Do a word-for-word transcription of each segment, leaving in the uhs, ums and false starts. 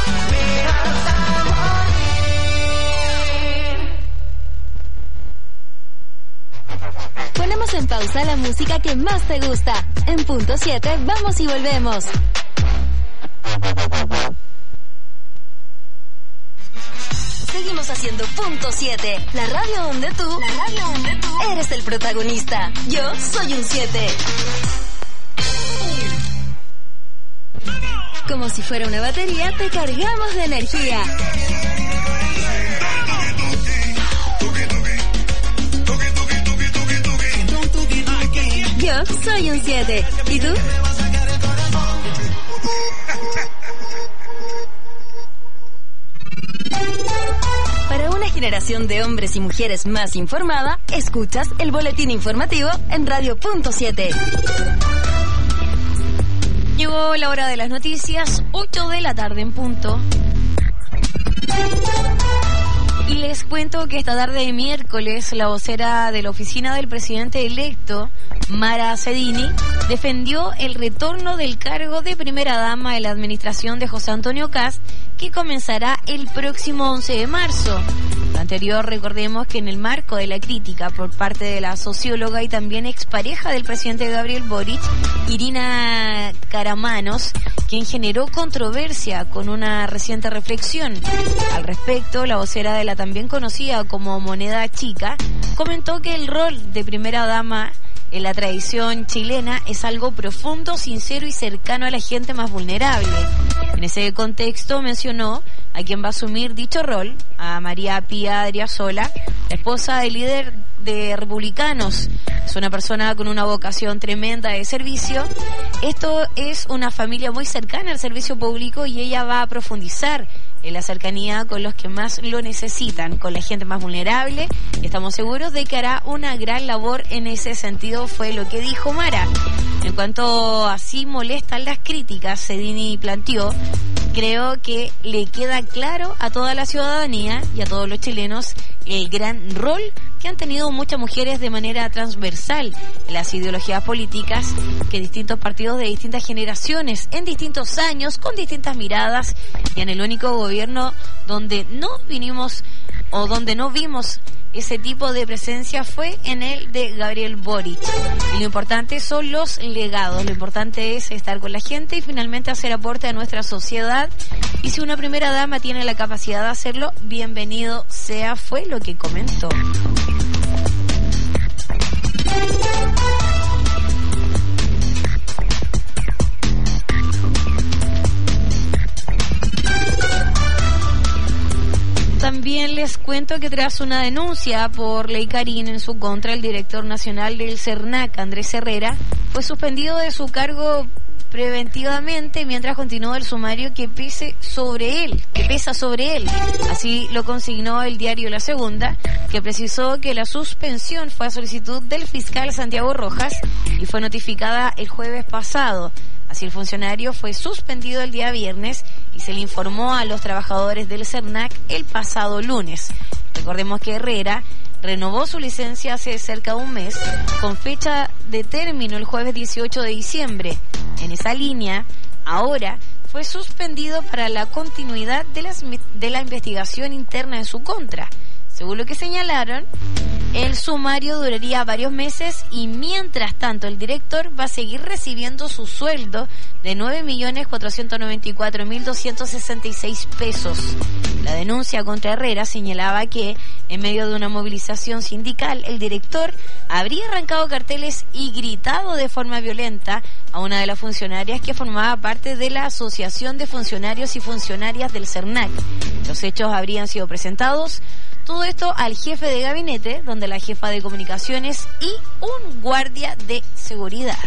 me vas a morir. Ponemos en pausa la música que más te gusta. En punto siete, vamos y volvemos. Seguimos haciendo punto siete, la radio donde tú, la radio donde tú eres el protagonista. Yo soy un siete. Como si fuera una batería, te cargamos de energía. Yo soy un siete. ¿Y tú? Para una generación de hombres y mujeres más informada, escuchas el boletín informativo en Radio Punto siete. Llegó la hora de las noticias, ocho de la tarde en punto. Y les cuento que esta tarde de miércoles, la vocera de la oficina del presidente electo, Mara Cedini, defendió el retorno del cargo de primera dama de la administración de José Antonio Kast, que comenzará el próximo once de marzo. Lo anterior, recordemos que en el marco de la crítica por parte de la socióloga y también expareja del presidente Gabriel Boric, Irina Karamanos, quien generó controversia con una reciente reflexión. Al respecto, la vocera de la también conocida como Moneda Chica comentó que el rol de primera dama en la tradición chilena es algo profundo, sincero y cercano a la gente más vulnerable. En ese contexto mencionó a quien va a asumir dicho rol, a María Pía Adriasola, la esposa del líder de Republicanos. Es una persona con una vocación tremenda de servicio. Esto es una familia muy cercana al servicio público y ella va a profundizar en la cercanía con los que más lo necesitan, con la gente más vulnerable. Estamos seguros de que hará una gran labor en ese sentido, fue lo que dijo Mara. En cuanto a si molestan las críticas, Cedini planteó: creo que le queda claro a toda la ciudadanía y a todos los chilenos el gran rol que han tenido muchas mujeres de manera transversal en las ideologías políticas, que distintos partidos de distintas generaciones, en distintos años, con distintas miradas, y en el único gobierno donde no vinimos o donde no vimos ese tipo de presencia fue en el de Gabriel Boric. Y lo importante son los legados, lo importante es estar con la gente y finalmente hacer aporte a nuestra sociedad. Y si una primera dama tiene la capacidad de hacerlo, bienvenido sea, fue lo que comentó. También les cuento que tras una denuncia por ley Carín en su contra, el director nacional del CERNAC, Andrés Herrera, fue suspendido de su cargo preventivamente mientras continúa el sumario que pese sobre él, que pesa sobre él. Así lo consignó el diario La Segunda, que precisó que la suspensión fue a solicitud del fiscal Santiago Rojas y fue notificada el jueves pasado. Así el funcionario fue suspendido el día viernes y se le informó a los trabajadores del CERNAC el pasado lunes. Recordemos que Herrera renovó su licencia hace cerca de un mes con fecha de término el jueves dieciocho de diciembre. En esa línea, ahora fue suspendido para la continuidad de, las, de la investigación interna en su contra. Según lo que señalaron, el sumario duraría varios meses y mientras tanto el director va a seguir recibiendo su sueldo de nueve millones cuatrocientos noventa y cuatro mil doscientos sesenta y seis pesos. La denuncia contra Herrera señalaba que en medio de una movilización sindical el director habría arrancado carteles y gritado de forma violenta a una de las funcionarias que formaba parte de la Asociación de Funcionarios y Funcionarias del CERNAC. Los hechos habrían sido presentados todo esto al jefe de gabinete, donde la jefa de comunicaciones y un guardia de seguridad.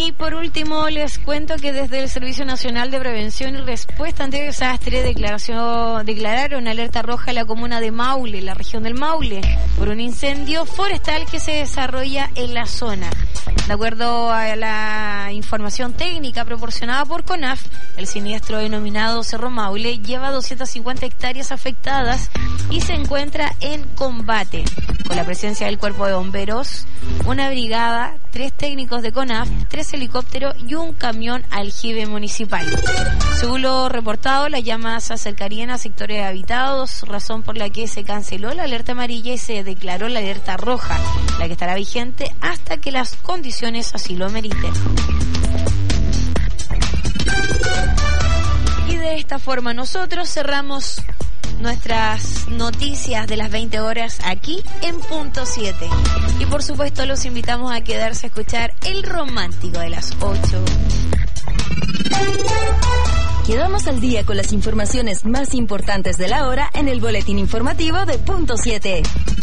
Y por último les cuento que desde el Servicio Nacional de Prevención y Respuesta ante Desastre declaración, declararon alerta roja a la comuna de Maule, la región del Maule, por un incendio forestal que se desarrolla en la zona. De acuerdo a la información técnica proporcionada por CONAF, el siniestro denominado Cerro Maule lleva doscientas cincuenta hectáreas afectadas y se encuentra en combate, con la presencia del Cuerpo de Bomberos, una brigada, tres técnicos de CONAF, tres helicópteros y un camión aljibe municipal. Según lo reportado, las llamas se acercarían a sectores habitados, razón por la que se canceló la alerta amarilla y se declaró la alerta roja, la que estará vigente hasta que las condiciones así lo ameriten. Y de esta forma nosotros cerramos nuestras noticias de las veinte horas aquí en Punto siete. Y por supuesto los invitamos a quedarse a escuchar el romántico de las ocho. Quedamos al día con las informaciones más importantes de la hora en el boletín informativo de Punto siete.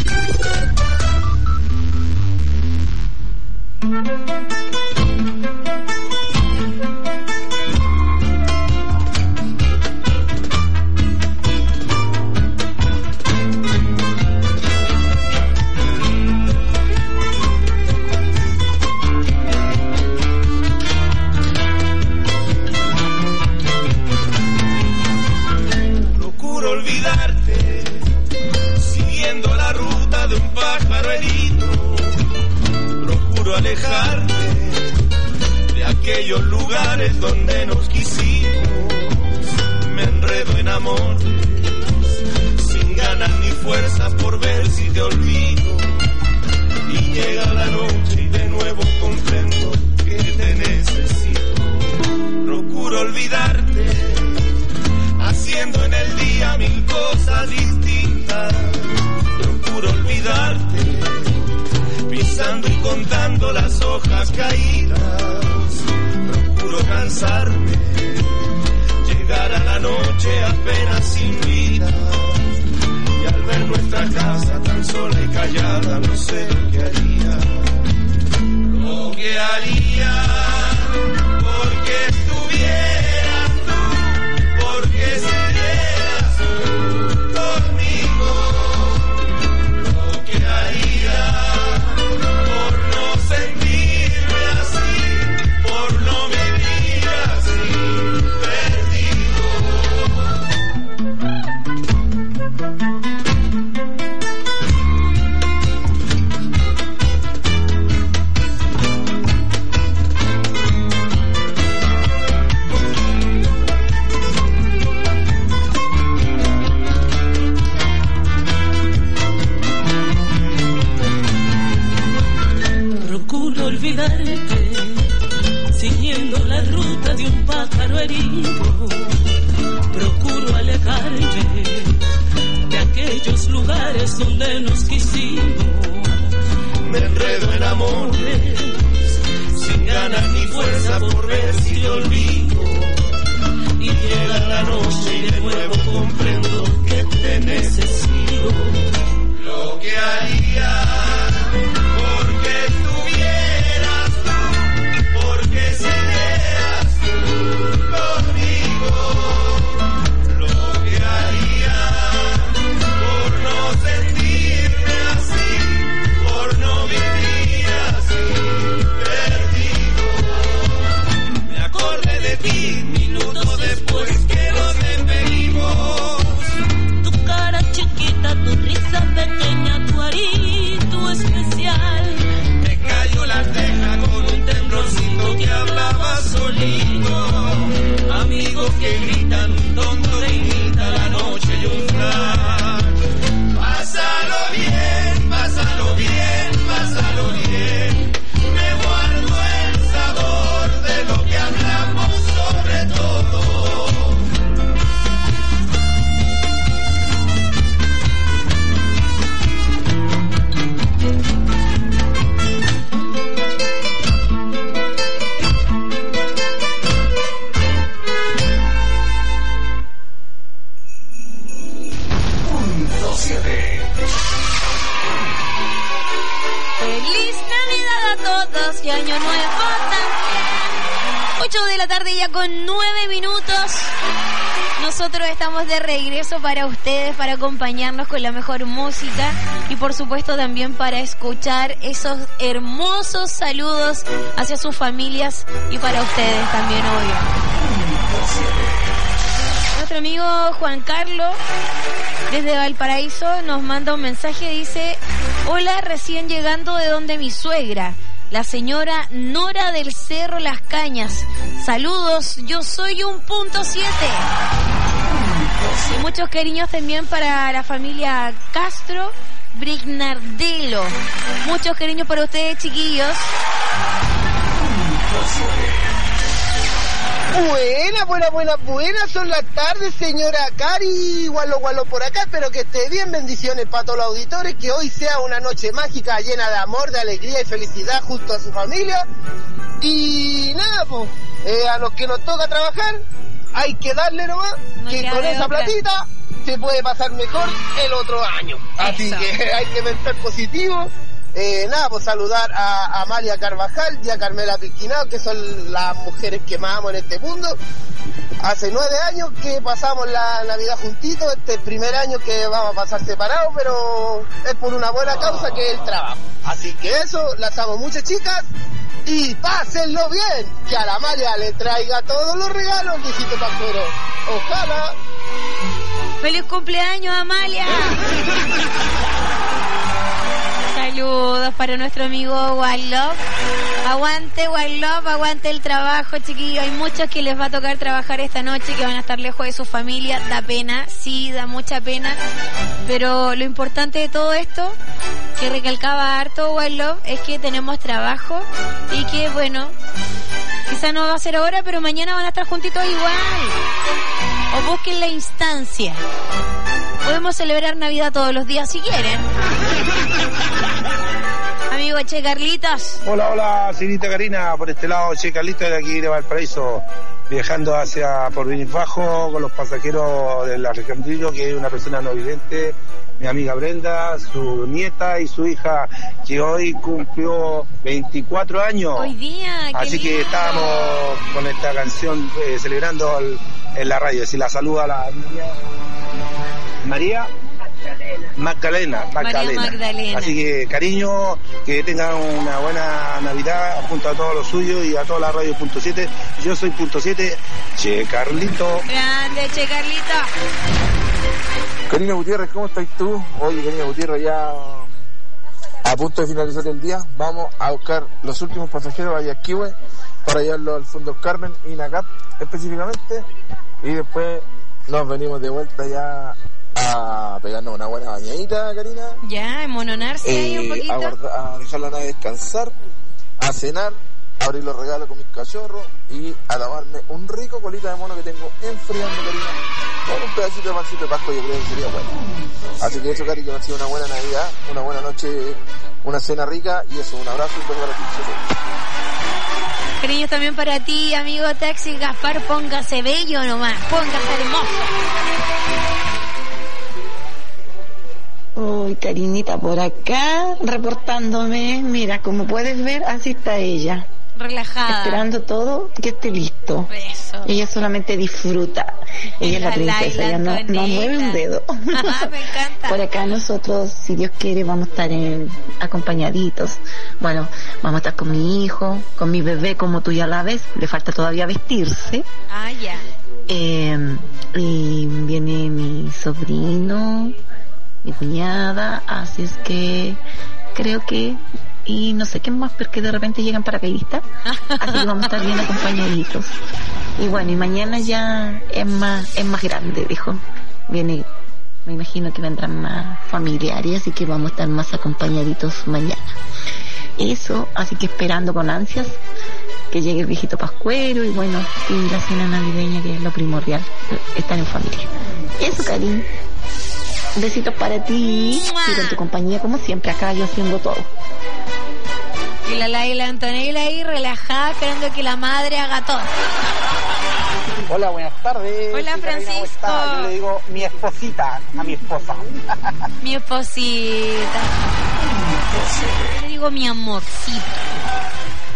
Procuro olvidarte, siguiendo la ruta de un pájaro herido. Procuro alejarte de aquellos lugares donde nos quisimos. Me enredo en amores, sin ganas ni fuerzas por ver si te olvido. Y llega la noche y de nuevo comprendo que te necesito. Procuro olvidarte, haciendo en el día mil cosas distintas. Procuro olvidarte, pisando y contando las hojas caídas. Procuro cansarme, llegar a la noche apenas sin vida. Y al ver nuestra casa tan sola y callada, no sé lo que haría. Lo que haría, porque estuvieras tú, porque serías tú conmigo. Lo que haría por no sentirme así, por no vivir así, perdido. Procuro olvidarte, siguiendo la ruta de un pájaro herido. Procuro alejarme de aquellos lugares donde nos quisimos. Me enredo en amores, sin ganas ni fuerza por ver si te olvido. Y llega la noche y de nuevo comprendo que te necesito. Lo que haría, porque estuvieras tú, porque serías tú conmigo. Lo que haría por no sentirme así, por no vivir así, perdido. Me acordé de ti minutos después que nos despedimos. Tu cara chiquita, tu risa pequeña, tu arito es ocho de la tarde ya con nueve minutos. Nosotros estamos de regreso para ustedes, para acompañarnos con la mejor música y por supuesto también para escuchar esos hermosos saludos hacia sus familias y para ustedes también, obvio. Nuestro amigo Juan Carlos desde Valparaíso nos manda un mensaje, dice: hola, recién llegando de donde mi suegra, la señora Nora del Cerro Las Cañas. Saludos, yo soy un punto siete. Y muchos cariños también para la familia Castro Brignardelo. Muchos cariños para ustedes, chiquillos. Buena, buena, buena, buena. Son las tardes, señora Cari. Gualo, gualo por acá. Espero que esté bien. Bendiciones para todos los auditores. Que hoy sea una noche mágica, llena de amor, de alegría y felicidad junto a su familia. Y nada, pues, eh, a los que nos toca trabajar, hay que darle nomás, no que con esa otra. platita se puede pasar mejor el otro año. Así Eso. que hay que pensar positivo. Eh, nada, pues saludar a, a Amalia Carvajal y a Carmela Pisquinao, que son las mujeres que más amo en este mundo. Hace nueve años que pasamos la Navidad juntitos, este es el primer año que vamos a pasar separados, pero es por una buena causa, que es el trabajo. Así que eso, las amo mucho, chicas, y pásenlo bien, que a la Amalia le traiga todos los regalos, viejito pascuero. Ojalá. ¡Feliz cumpleaños, Amalia! Saludos para nuestro amigo Wild Love. Aguante Wild Love, aguante el trabajo, chiquillos. Hay muchos que les va a tocar trabajar esta noche, que van a estar lejos de su familia. Da pena, sí, da mucha pena. Pero lo importante de todo esto, que recalcaba harto Wild Love, es que tenemos trabajo y que, bueno, quizá no va a ser ahora, pero mañana van a estar juntitos igual. O busquen la instancia. Podemos celebrar Navidad todos los días si quieren. Amigo Che Carlitos. Hola, hola, señorita Karina, por este lado Che Carlitos de aquí de Valparaíso, viajando hacia Porvenir Bajo con los pasajeros de la región Río, que es una persona no vidente, mi amiga Brenda, su nieta y su hija, que hoy cumplió veinticuatro años. Hoy día, qué Así lindo. Que estábamos con esta canción eh, celebrando el, en la radio. Si la saluda a la niña María Magdalena, Magdalena. María Magdalena. Así que cariño, que tengan una buena Navidad junto a todos los suyos y a toda la radio punto siete. Yo soy punto siete, Che Carlito. Grande, Che Carlito. Karina Gutiérrez, ¿cómo estás tú? Oye, Karina Gutiérrez, ya a punto de finalizar el día, vamos a buscar los últimos pasajeros a Yaquihue para llevarlos al Fondo Carmen y Nacat específicamente, y después nos venimos de vuelta ya a pegarnos una buena bañadita, Karina. Ya, emononarse eh, ahí un poquito. A, guardar, a dejar la nave descansar, a cenar, a abrir los regalos con mis cachorros y a tomarme un rico colita de mono que tengo enfriando, Karina, con un pedacito de pancito de Pascua. Yo creo que sería bueno. Así que eso, Cari, que ha sido una buena Navidad, una buena noche, una cena rica, y eso, un abrazo y un beso para ti. Cariños también para ti, amigo Taxi Gaspar. Póngase bello nomás, póngase hermoso. Uy, Karinita, por acá reportándome. Mira, como puedes ver, así está ella, relajada, esperando todo que esté listo. Eso. Ella solamente disfruta. Ella es la princesa, ella no, no mueve un dedo. Ajá, me encanta. Por acá nosotros, si Dios quiere, vamos a estar en, acompañaditos. Bueno, vamos a estar con mi hijo, con mi bebé, como tú ya la ves. Le falta todavía vestirse. Ah, ya. Eh, y viene mi sobrino, mi cuñada, así es que creo que, y no sé qué más, porque de repente llegan paracaidistas, así que vamos a estar bien acompañaditos. Y bueno, y mañana ya es más es más grande, dijo. Viene, me imagino que vendrán más familiares, así que vamos a estar más acompañaditos mañana. Eso, así que esperando con ansias que llegue el viejito pascuero y bueno, y la cena navideña, que es lo primordial, estar en familia. Eso, cariño. Besitos para ti y con tu compañía, como siempre, acá yo haciendo todo. Y la Laila Antonella ahí relajada, esperando que la madre haga todo. Hola, buenas tardes. Hola, Francisco. Yo le digo mi esposita a mi esposa. Mi esposita. Yo le digo mi amorcito.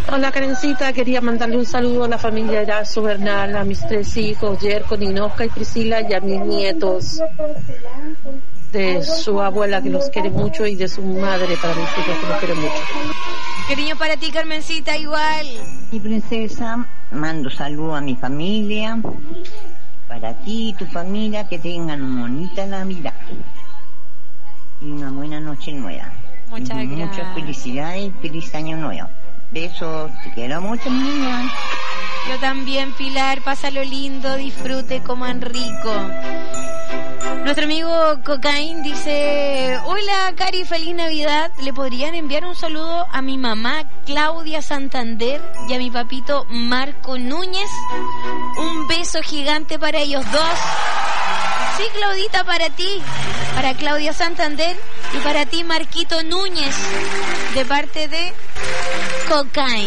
Hola Karencita, quería mandarle un saludo a la familia Erazo Bernal, a mis tres hijos, Yerko, Ninoska y Priscila, y a mis nietos, de su abuela que los quiere mucho y de su madre para mis hijos que los quiere mucho. Cariño para ti, Carmencita, igual. Mi princesa, mando saludos a mi familia, para ti y tu familia, que tengan una bonita Navidad y una buena noche nueva. Muchas y gracias. Muchas felicidades y feliz año nuevo. Besos, te quiero mucho, niña. Yo también, Pilar, pásalo lindo, disfrute, coman rico. Nuestro amigo Cocaín dice: hola Cari, feliz Navidad. ¿Le podrían enviar un saludo a mi mamá Claudia Santander y a mi papito Marco Núñez? Un beso gigante para ellos dos. Sí, Claudita, para ti, para Claudia Santander y para ti, Marquito Núñez, de parte de Cocaín.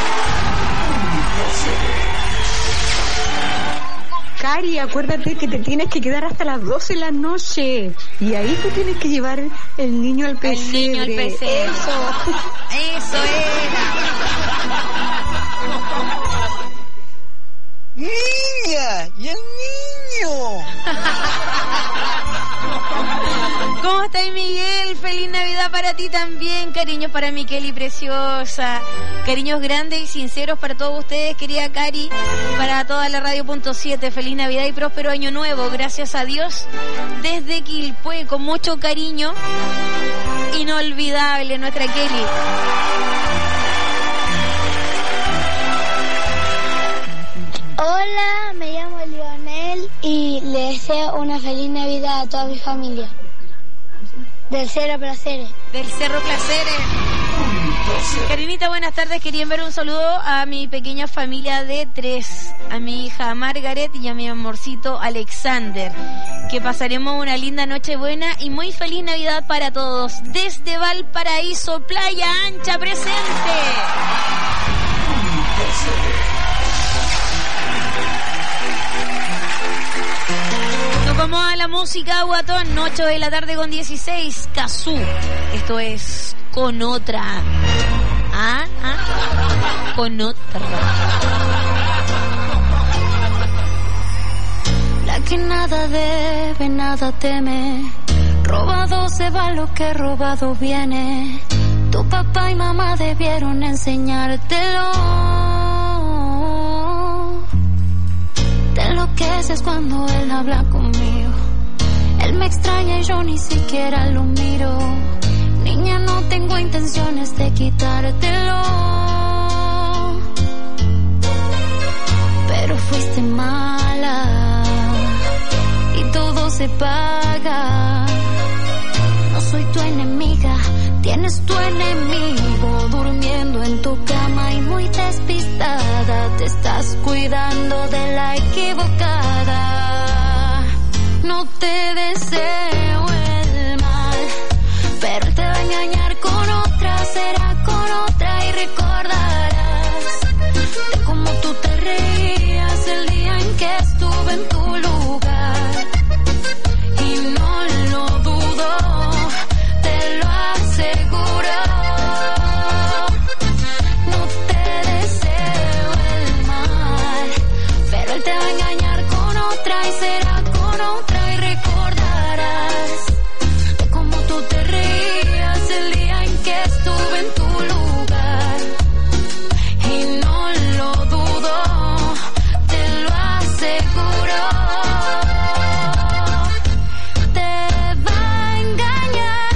Cari, acuérdate que te tienes que quedar hasta las doce de la noche y ahí tú tienes que llevar el niño al pesebre. El niño al pesebre. Eso. Eso era. ¡Niña! ¡Y el niño! ¿Cómo estás, Miguel? Feliz Navidad para ti también. Cariños para Miqueli preciosa. Cariños grandes y sinceros para todos ustedes, querida Cari. Para toda la radio punto siete. Feliz Navidad y próspero año nuevo. Gracias a Dios. Desde Quilpué, con mucho cariño. Inolvidable, nuestra Kelly. Hola, me llamo Lionel y le deseo una feliz Navidad a toda mi familia. Del Cerro Placeres. Del Cerro Placeres. Karinita, buenas tardes. Quería enviar un saludo a mi pequeña familia de tres, a mi hija Margaret y a mi amorcito Alexander. Que pasaremos una linda noche buena y muy feliz Navidad para todos. Desde Valparaíso, Playa Ancha, presente. Nos vamos a la música, guatón. ocho de la tarde con dieciséis. Cazú. Esto es Con Otra. Ah, ah. Con Otra. La que nada debe, nada teme. Robado se va lo que robado viene. Tu papá y mamá debieron enseñártelo. Te enloqueces cuando él habla conmigo. Él me extraña y yo ni siquiera lo miro. Niña, no tengo intenciones de quitártelo, pero fuiste mala y todo se paga. No soy tu enemiga, tienes tu enemigo durmiendo en tu cama y muy despistada. Te estás cuidando de la equivocada. No te deseo el mal, pero él te va a engañar con otra, será con otra y recordarás de cómo tú te reías el día en que estuve en tu lugar. Y no lo dudo, te lo aseguro. No te deseo el mal, pero él te va a engañar con otra y será con otra y recordarás de cómo tú te reías el día en que estuve en tu lugar. Y no lo dudo, te lo aseguro. Te va a engañar.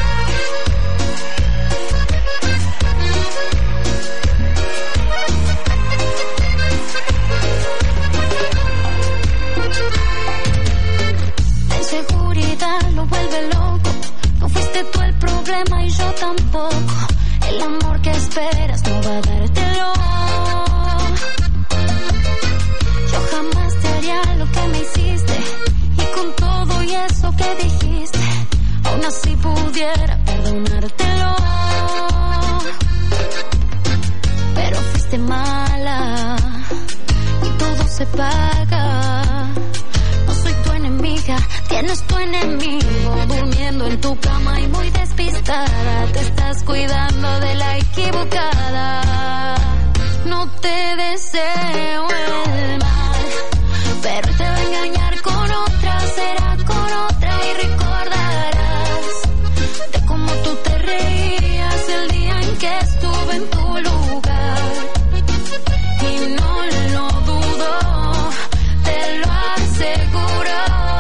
La inseguridad lo vuelve loco. No fuiste tú el problema y yo tampoco. El amor que esperas no va a dártelo. Yo jamás te haría lo que me hiciste. Y con todo y eso que dijiste, aún así pudiera perdonártelo. Pero fuiste mala y todo se paga. No soy tu enemiga, tienes tu enemigo durmiendo en tu cama y muy despistada. Te estás cuidando de la equivocada. No te deseo el mal, pero él te va a engañar con otra, será con otra y recordarás de cómo tú te reías el día en que estuve en tu lugar. Y no lo dudo, te lo aseguro.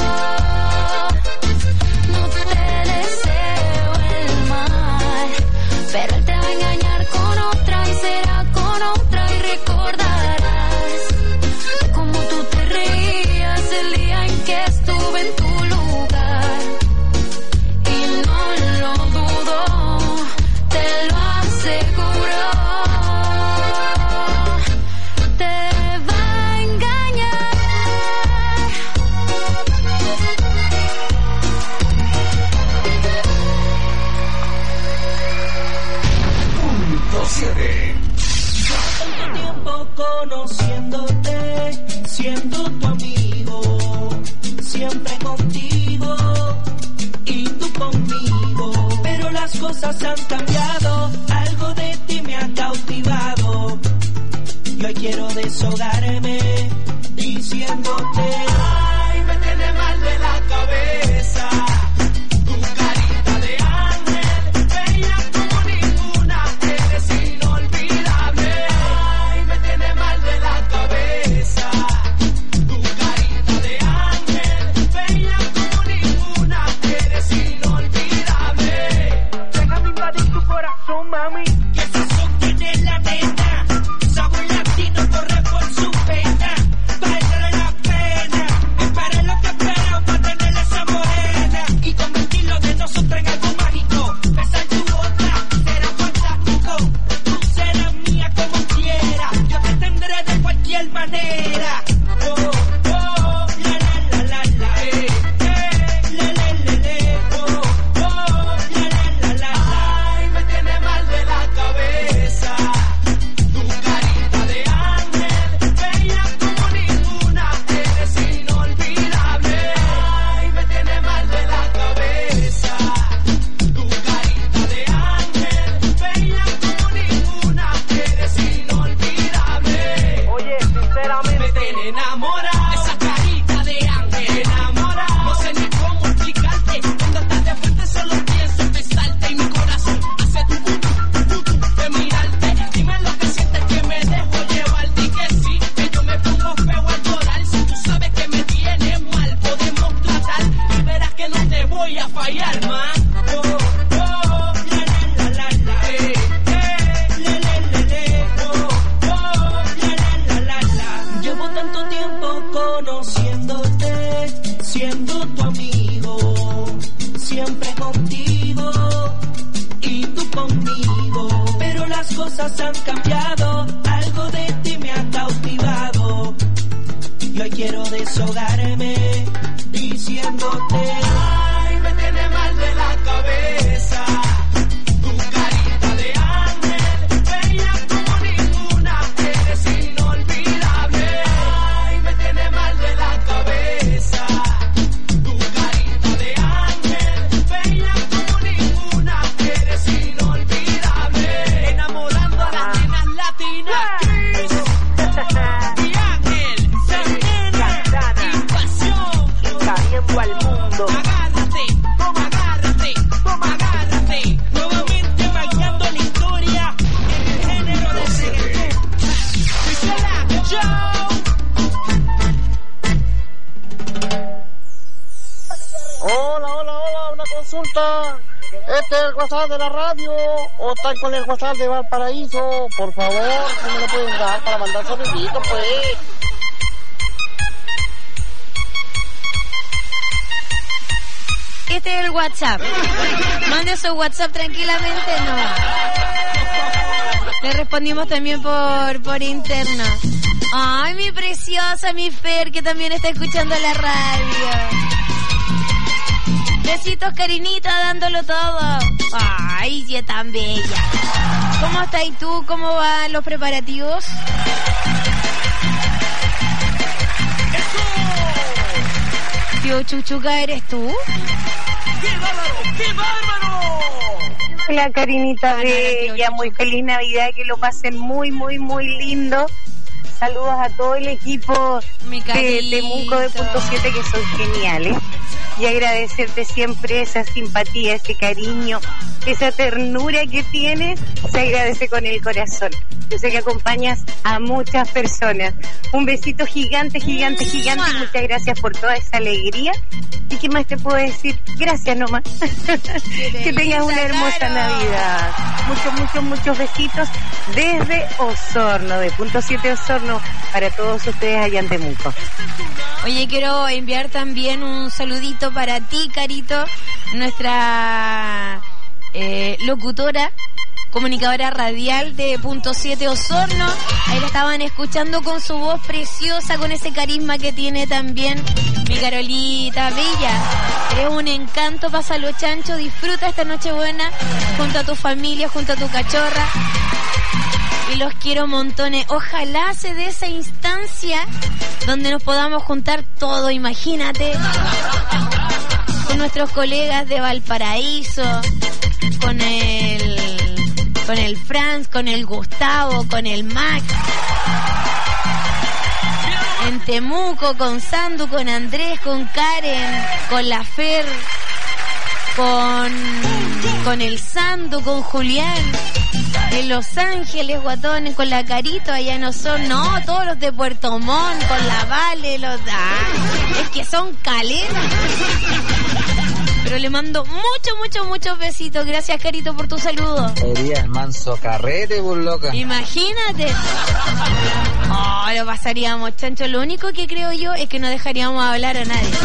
No te deseo el mal, pero él te va a engañar con otra y será con otra y recordarás de cómo tú te reías el día en que estuve en tu lugar. Y no lo dudo, te lo aseguro. Te va a engañar. Punto siete. Tanto tiempo conociéndote, siendo tu amigo, siempre contigo y tú conmigo. Pero las cosas han cambiado, algo de ti me ha cautivado. Y hoy quiero deshogarme diciéndote, ay, me tiene mal de la cabeza. Tu carita de ángel, bella como ninguna, eres inolvidable. Ay, me tiene mal de la cabeza. Tu carita de ángel, bella como ninguna, eres inolvidable. Déjame invadir tu corazón, mami. Que sazón tiene la nena, sabor latino corre por su pena. Vale la pena, espera lo que espera para tener esa morena y convertirlo de nosotros en algo mágico. Besar tu boca será fantástico. Tú serás mía como quiera, yo te tendré de cualquier manera. Oh, oh, la la la la la, eh, eh, le le le le, oh, oh, la la la la la. Ay, me tiene mal de la cabeza. Tu carita de ángel, bella como ninguna, eres inolvidable. Ay, me tiene mal de la cabeza. Tu carita de ángel, bella como ninguna, eres inolvidable. Oye, sinceramente me tiene enamorado. Esa carita de ángel, enamorado. No sé ni cómo explicarte. Cuando estás de frente solo pienso en besarte y mi corazón hace tu vudu, vudu de mirarte. Dime lo que sientes, que me dejo llevar. Di que sí, que yo me pongo feo al llorar. Si tú sabes que me tienes mal, podemos tratar y verás que no te voy a fallar más. Oh, oh, la la la la la, eh, eh, le le le le, oh, oh, la la la la la. Llevo tanto tiempo conociéndote, siendo tu amigo, siempre contigo y tú conmigo. Pero las cosas han cambiado, algo de ti me ha cautivado. Y hoy quiero deshogarme diciéndote, ay, me tiene mal de la cabeza. Tu carita de ángel, bella como ninguna, eres inolvidable. Ay, me tiene mal de la cabeza. Tu carita de ángel, bella como ninguna, eres inolvidable. Enamorando a las nenas latinas. Kiss, oh, y Ángel, Santana, Invasión, Cayendo al mundo. agárrate, toma, agárrate, toma, agárrate. Nuevamente marcando la historia en el género de reggaetón. Priscila, Joe. Hola, hola, hola, una consulta. Este es el WhatsApp de la radio o está con el WhatsApp de Valparaíso. Por favor, si me lo pueden dar para mandar saluditos, pues. Este es el WhatsApp. Mande su WhatsApp tranquilamente, no. Le respondimos también por, por interno. Ay, mi preciosa, mi Fer, que también está escuchando la radio. Besitos, Karinita, dándolo todo. Ay, sí, es tan bella. ¿Cómo estás tú? ¿Cómo van los preparativos? Tío Chuchuca, ¿eres tú? ¡Qué bárbaro! ¡Qué bárbaro! Hola, Karinita Bella, muy feliz Navidad, que lo pasen muy, muy, muy lindo. Saludos a todo el equipo de Temuco de Punto siete, que son geniales. Y agradecerte siempre esa simpatía, ese cariño, esa ternura que tienes, se agradece con el corazón. Yo sé que acompañas a muchas personas. Un besito gigante, gigante, gigante, y muchas gracias por toda esa alegría. ¿Y qué más te puedo decir? Gracias nomás. Que tengas una hermosa Navidad. Muchos, muchos, muchos besitos desde Osorno, de Punto siete Osorno, para todos ustedes allá en Temuco. Oye, quiero enviar también un saludito para ti, Carito, nuestra eh, locutora, comunicadora radial de Punto siete Osorno. Ahí la estaban escuchando con su voz preciosa, con ese carisma que tiene también mi Carolita Bella. Eres un encanto, pásalo chancho, disfruta esta Nochebuena junto a tu familia, junto a tu cachorra. Y los quiero montones. Ojalá se dé esa instancia donde nos podamos juntar todo, imagínate, con nuestros colegas de Valparaíso, con el con el Franz, con el Gustavo, con el Max, en Temuco, con Sandu, con Andrés, con Karen, con la Fer, con con el Sandu, con Julián, en Los Ángeles, guatones, con la Carito, allá no son, no, todos los de Puerto Montt, con la Vale, los, ah, es que son caletas. Pero le mando muchos, muchos, muchos besitos. Gracias, Carito, por tu saludo. Sería el manso carrete, por loca. Imagínate. Oh, lo pasaríamos, chancho. Lo único que creo yo es que no dejaríamos hablar a nadie.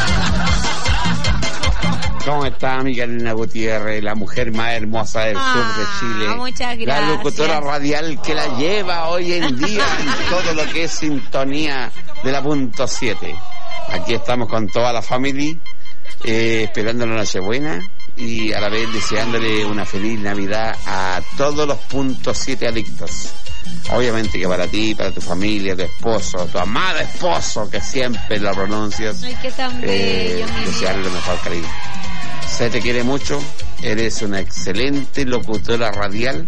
¿Cómo está mi Karina Gutiérrez, la mujer más hermosa del ah, sur de Chile? Muchas gracias. La locutora radial que la lleva hoy en día en todo lo que es sintonía de la Punto siete. Aquí estamos con toda la familia, eh, esperando la Nochebuena y a la vez deseándole una feliz Navidad a todos los Punto siete adictos. Obviamente que para ti, para tu familia, tu esposo, tu amado esposo, que siempre lo pronuncias. Ay, qué tan eh, bello, desearle lo mejor, cariño. Se te quiere mucho, eres una excelente locutora radial.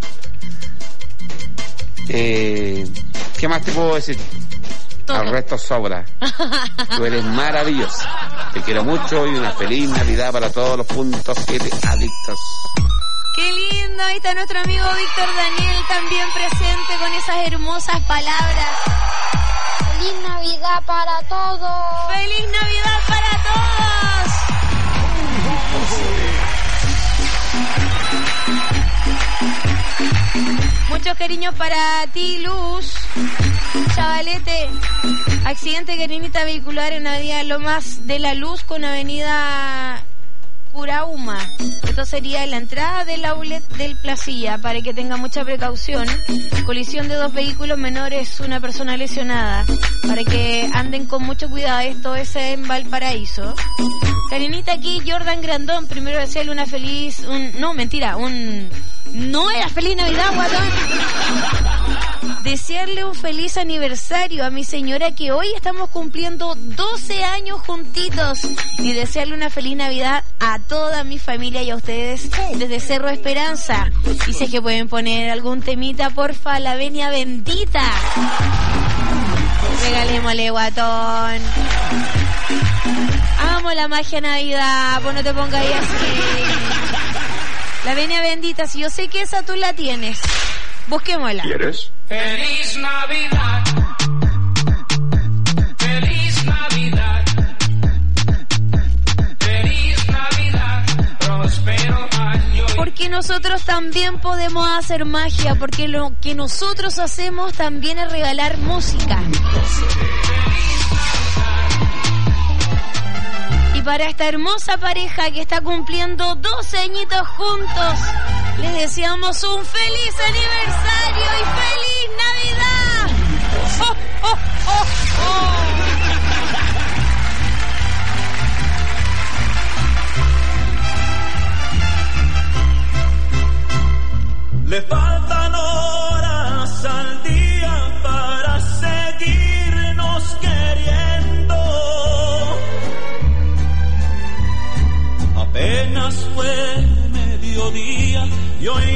Eh, ¿Qué más te puedo decir? Todo. Al resto sobra. Tú eres maravillosa. Te quiero mucho y una feliz Navidad para todos los Punto siete adictos. Qué lindo, ahí está nuestro amigo Víctor Daniel también presente con esas hermosas palabras. ¡Feliz Navidad para todos! ¡Feliz Navidad para todos! Muchos cariños para ti, Luz. Chavalete, accidente Karinita vehicular en Avenida Lomas de la Luz con Avenida Curauma. Esto sería la entrada del outlet del Placilla, para que tenga mucha precaución. Colisión de dos vehículos menores, una persona lesionada, para que anden con mucho cuidado. Esto es en Valparaíso. Karinita, aquí Jordan Grandón, primero desearle una feliz, un, no, mentira, un, no era feliz Navidad, guatón. Desearle un feliz aniversario a mi señora, que hoy estamos cumpliendo doce años juntitos, y desearle una feliz Navidad a toda mi familia y a ustedes desde Cerro Esperanza. Y sé que pueden poner algún temita, porfa, la venia bendita. Regalémosle, guatón. Amo la magia Navidad, pues no te pongas ahí así. La venia bendita, si yo sé que esa tú la tienes, busquémosla. ¿Quieres? Feliz Navidad. Feliz Navidad. Feliz Navidad. Próspero año. Porque nosotros también podemos hacer magia, porque lo que nosotros hacemos también es regalar música. Y para esta hermosa pareja que está cumpliendo doce añitos juntos, les deseamos un feliz aniversario y feliz Navidad. ¡Oh, oh, oh, oh! Le faltan horas al día para seguirnos queriendo. Apenas fue mediodía y hoy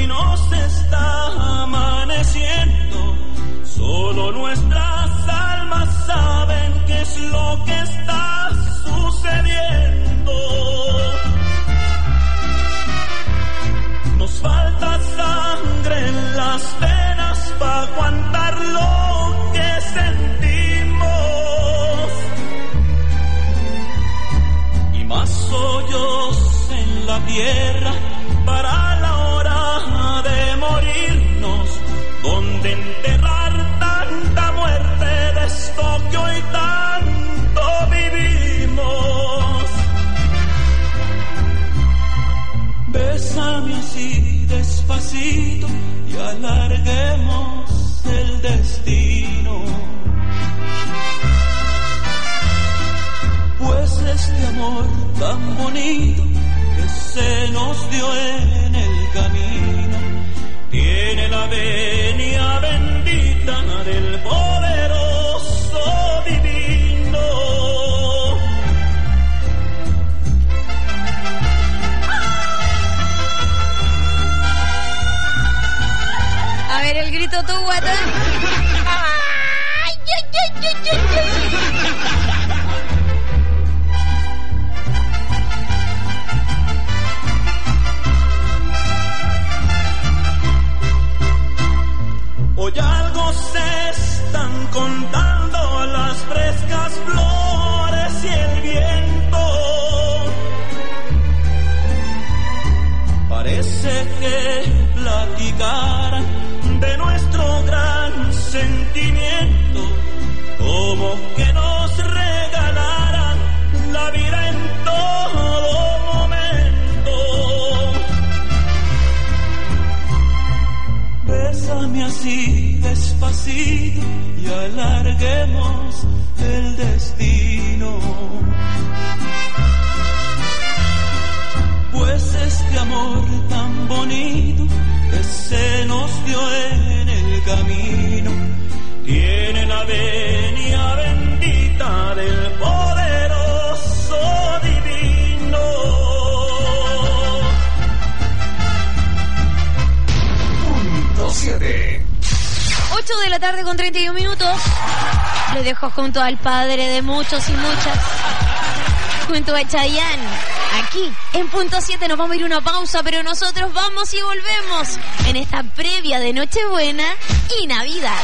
tierra para la hora de morirnos, donde enterrar tanta muerte de esto que hoy tanto vivimos. Bésame así despacito y alarguemos el destino, pues este amor tan bonito que se nos dio en el camino tiene la venia bendita del poderoso divino. A ver el grito tú, guata. Ay, ay, ay, ay, ay, ay. Hoy algo se están contando las frescas flores y el viento. Parece que platicaran de nuestro gran sentimiento, como que nos regalaran la vida en todo momento. Bésame así despacito y alarguemos el destino, pues este amor tan bonito que se nos dio en el camino tiene la venia bendita del poderoso divino. Punto siete. ocho de la tarde con treinta y un minutos. Le dejo junto al padre de muchos y muchas, junto a Chayanne. Aquí, en Punto siete, nos vamos a ir a una pausa, pero nosotros vamos y volvemos en esta previa de Nochebuena y Navidad.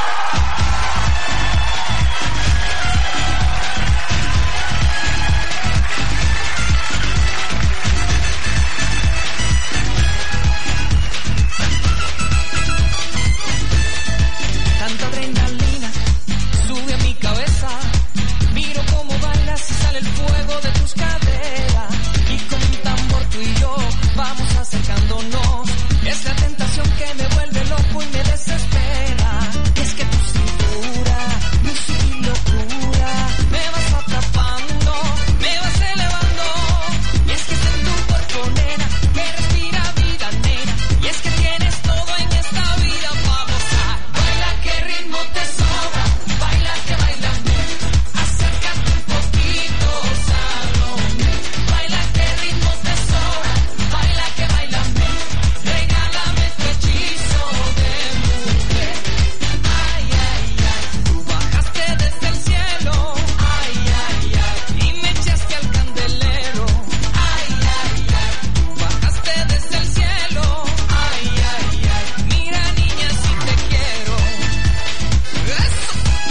Tanta adrenalina sube a mi cabeza, miro cómo bailas y sale el fuego de tus caderas, y con un tambor tú y yo vamos acercándonos. Es la tentación que me vuelve loco y me desespera. Es que tu cintura, mi sutil locura, me vas atrapando, me vas elevando. Y es que es en tu cuerpo, nena, que respira vida, nena. Y es que tienes todo en esta vida para gozar. Baila que ritmo te sobra, baila que baila, acércate un poquito, Salomé. Baila que ritmo te sobra, baila que baila, regálame tu hechizo de mujer. Ay, ay, ay, tú bajaste desde el cielo. Ay, ay, ay, y me echaste al candelero. Ay, ay, ay, tú bajaste desde el cielo. Ay, ay, ay, mira niña si te quiero. Eso.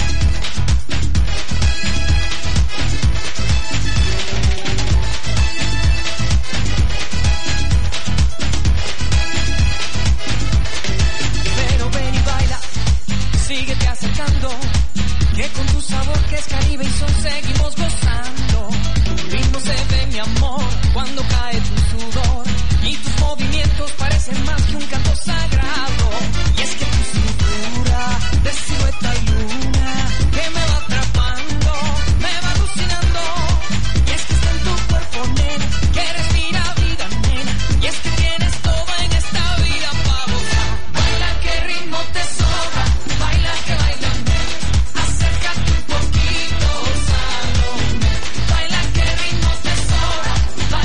Pero ven y baila, síguete acercando, que con tu sabor que es Caribe y son seguimos gozando. Tu ritmo se ve, mi amor, cuando cae tu sudor, y tus movimientos parecen más que un canto sagrado. Y es que tu cintura de silueta y luna, que me va atrapando, me va alucinando. Y es que está en tu cuerpo, nena, que respira vida, nena. Y es que tienes todo en esta vida para gozar. Baila que ritmo te sobra, baila que baila, acércate un poquito, Salomé. Baila que ritmo te sobra, baila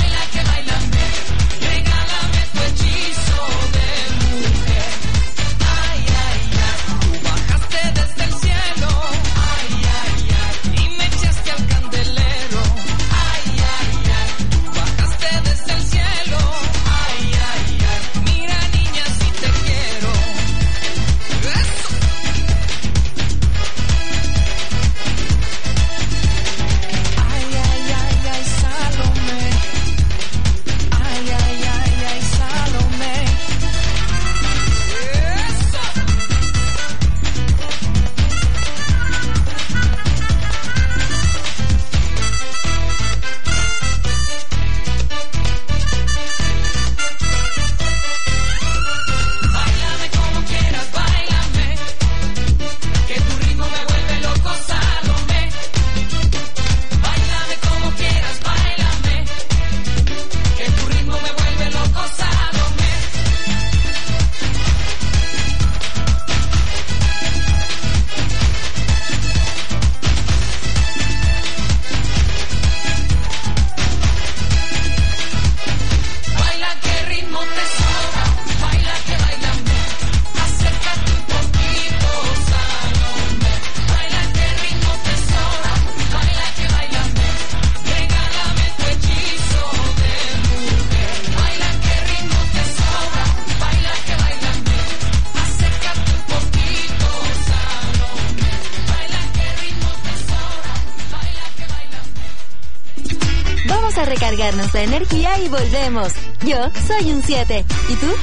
a recargarnos la energía y volvemos. Yo soy un siete. ¿Y tú?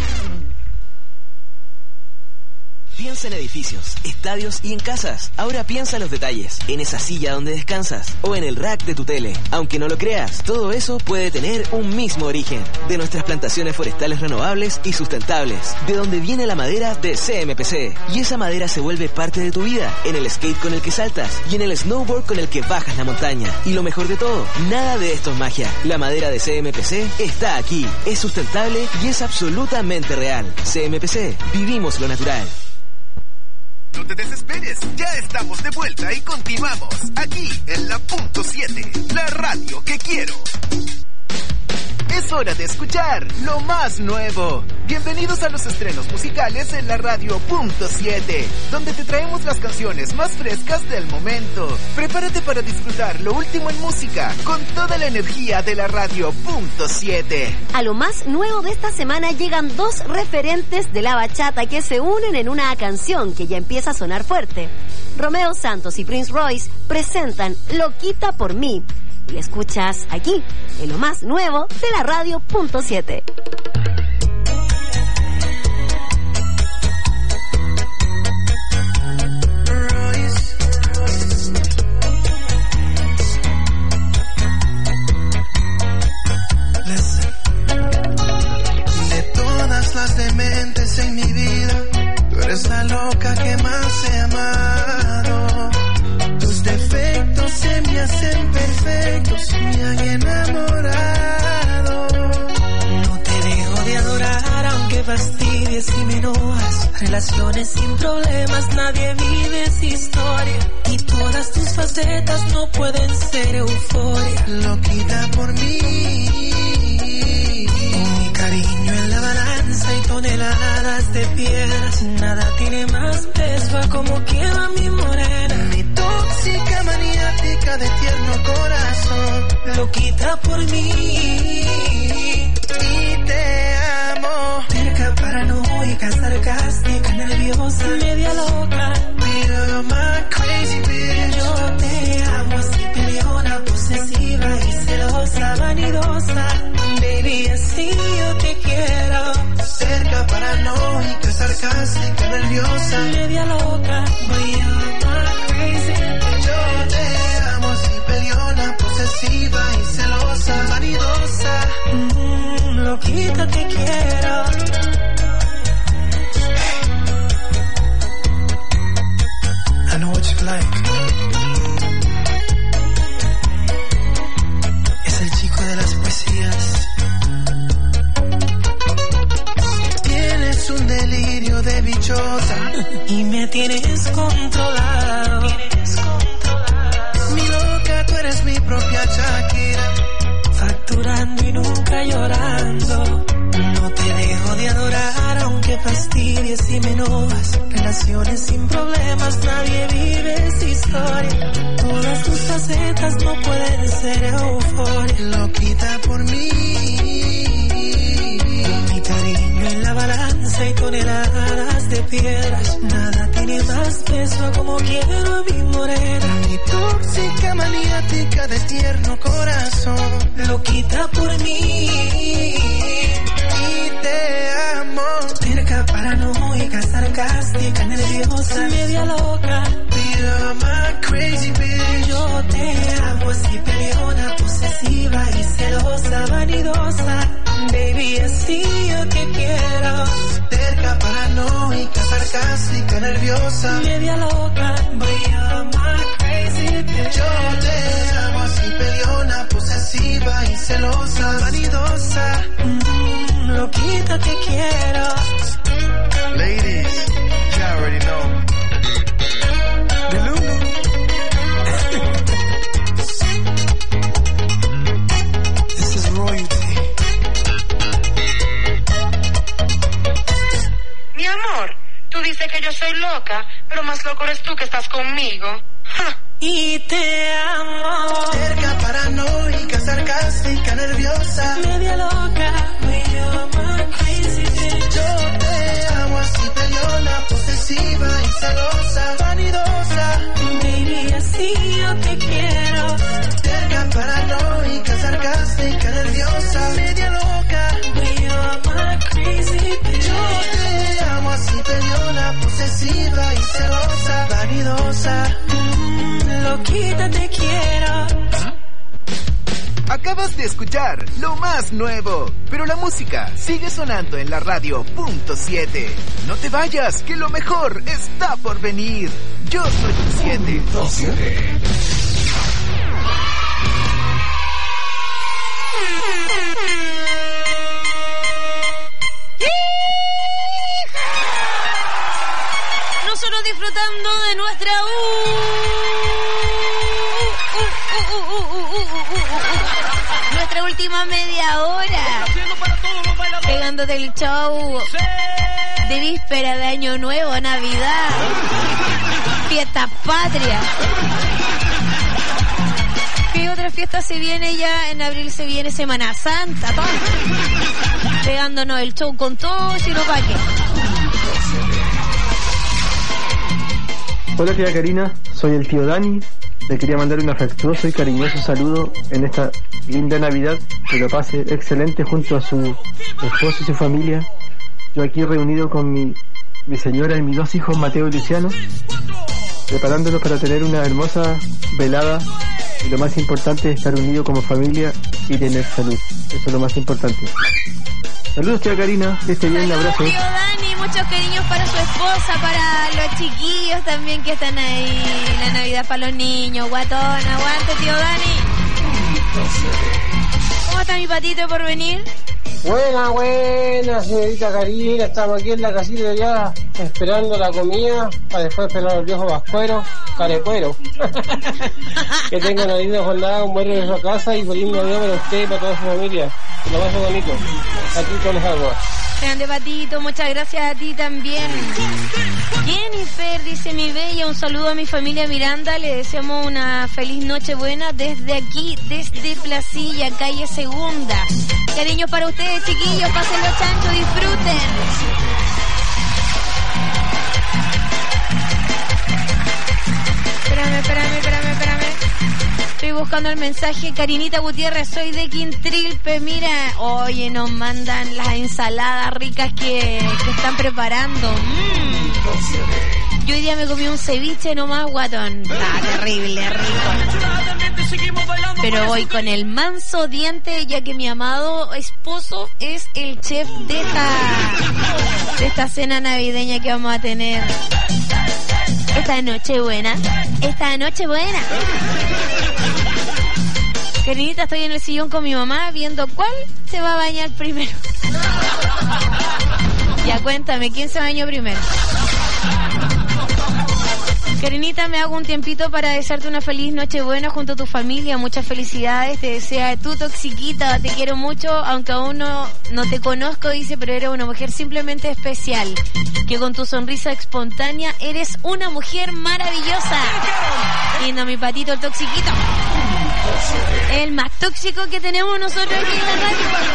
Piensa en edificios, estadios y en casas. Ahora piensa en los detalles, en esa silla donde descansas o en el rack de tu tele. Aunque no lo creas, todo eso puede tener un mismo origen. De nuestras plantaciones forestales renovables y sustentables. De donde viene la madera de C M P C. Y esa madera se vuelve parte de tu vida. En el skate con el que saltas y en el snowboard con el que bajas la montaña. Y lo mejor de todo, nada de esto es magia. La madera de C M P C está aquí. Es sustentable y es absolutamente real. C M P C, vivimos lo natural. No te desesperes, ya estamos de vuelta y continuamos aquí en la punto siete, la radio que quiero. Es hora de escuchar lo más nuevo. Bienvenidos a los estrenos musicales en la radio punto siete, donde te traemos las canciones más frescas del momento. Prepárate para disfrutar lo último en música con toda la energía de la radio punto siete. A lo más nuevo de esta semana llegan dos referentes de la bachata que se unen en una canción que ya empieza a sonar fuerte. Romeo Santos y Prince Royce presentan Loquita por mí. Y la escuchas aquí, en lo más nuevo de la radio punto siete. De todas las dementes en mi vida, tú eres la loca que más he amado. Tus defectos se me hacen perfectos, me han enamorado. No te dejo de adorar aunque fastidies y me enojas. Relaciones sin problemas, nadie vive esa historia. Y todas tus facetas no pueden ser euforia. Loquita por mí, mi cariño en la balanza y toneladas de piedras. Nada tiene más peso a como quiero a mi morena. Mi tóxica maniática de tierno corazón. Loquita por mí y te amo. Terca, paranoica, sarcástica, nerviosa, media loca. You're my crazy bitch. Yo te amo así peleona, posesiva y celosa, vanidosa. Baby, así yo te quiero. Cerca, paranoica, sarcástica, nerviosa, media loca. But you're my crazy bitch. Yo te amo así peleona, posesiva y celosa, vanidosa. Mm, loquita te quiero. I know what you like. Es el chico de las poesías. Tienes un delirio de bichota y me tienes controlado. Mi loca, tú eres mi propia Shakira, facturando y nunca llorando. No te dejo de adorar aunque fastidies y me enojas. Relaciones sin problemas, nadie vive esa historia. Todas tus facetas no pueden ser euforia. Loquita por mí, mi cariño en la balanza y toneladas de piedras. Nada tiene más peso como quiero a mi morena. Mi tóxica maniática de tierno corazón. Loquita por mí y te amo. Terca, paranoica, sarcástica, nerviosa, media loca. You're my crazy bitch. Yo te amo así peleona, posesiva y celosa, vanidosa. Baby, así yo te quiero. Terca, paranoica, sarcástica, nerviosa, media loca. But you're my crazy bitch. Yo te amo así peleona, posesiva y celosa, vanidosa. Mm, loquita te quiero. Ladies, you already know. The Lulu. This is royalty. Mi amor, tú dices que yo soy loca, pero más loco eres tú que estás conmigo. ¡Ja! Y te amo. Cerca, paranoica, sarcástica, nerviosa, media loca. Yo te amo así peleona, posesiva y celosa, vanidosa. Baby, así yo te quiero. Cerca, paranoica, sarcástica, sarcástica, nerviosa, media loca. We are my crazy bitch. Yo te amo así, peleona, posesiva y celosa, vanidosa. Mm, loquita te quiero. Acabas de escuchar lo más nuevo, pero la música sigue sonando en la radio punto siete. No te vayas, que lo mejor está por venir. Yo soy un siete. Punto siete. Nosotros disfrutando de nuestra U. Nuestra última media hora, pegándote el show de víspera de Año Nuevo, Navidad, fiesta patria. ¿Qué otra fiesta se viene ya? En abril se viene Semana Santa, todo. Pegándonos el show con todo, si no pa' qué. Hola tía Karina, soy el tío Dani. Le quería mandar un afectuoso y cariñoso saludo en esta linda Navidad, que lo pase excelente junto a su esposo y su familia. Yo aquí reunido con mi, mi señora y mis dos hijos, Mateo y Luciano, preparándonos para tener una hermosa velada, y lo más importante es estar unidos como familia y tener salud. Eso es lo más importante. Saludos tía Karina, que esté bien, un abrazo. Tío Dani, muchos cariños para su esposa, para los chiquillos también que están ahí, la Navidad para los niños, guatón, aguante tío Dani. ¿Cómo está mi patito por venir? Buena, buena, señorita Karina, estamos aquí en la casita ya esperando la comida para después esperar al viejo vascuero, carecuero. Que tenga una linda jornada, un buen regreso a casa y feliz Navidad para usted y para toda su familia. Que lo pase bonito. Aquí con los aguas. Grande patito, muchas gracias a ti también. Jennifer dice: mi bella, un saludo a mi familia Miranda, le deseamos una feliz noche buena desde aquí, desde Placilla, calle Segunda. Cariños para ustedes, chiquillos, pasen los chanchos, disfruten. Espérame, espérame, espérame, espérame. Estoy buscando el mensaje. Karinita Gutiérrez, soy de Quintrilpe. Mira, oye, nos mandan las ensaladas ricas que, que están preparando. Mm. Yo hoy día me comí un ceviche nomás, guatón. Ah, terrible, rico. Pero voy con el manso diente, ya que mi amado esposo es el chef de esta, de esta cena navideña que vamos a tener. Esta noche buena. Esta noche buena. Queridita, estoy en el sillón con mi mamá viendo cuál se va a bañar primero. Ya cuéntame, ¿quién se bañó primero? Karinita, me hago un tiempito para desearte una feliz noche buena junto a tu familia, muchas felicidades, te desea tu toxiquita, te quiero mucho, aunque aún no, no te conozco, dice, pero eres una mujer simplemente especial, que con tu sonrisa espontánea eres una mujer maravillosa. Lindo mi patito, el toxiquito, el más tóxico que tenemos nosotros aquí en la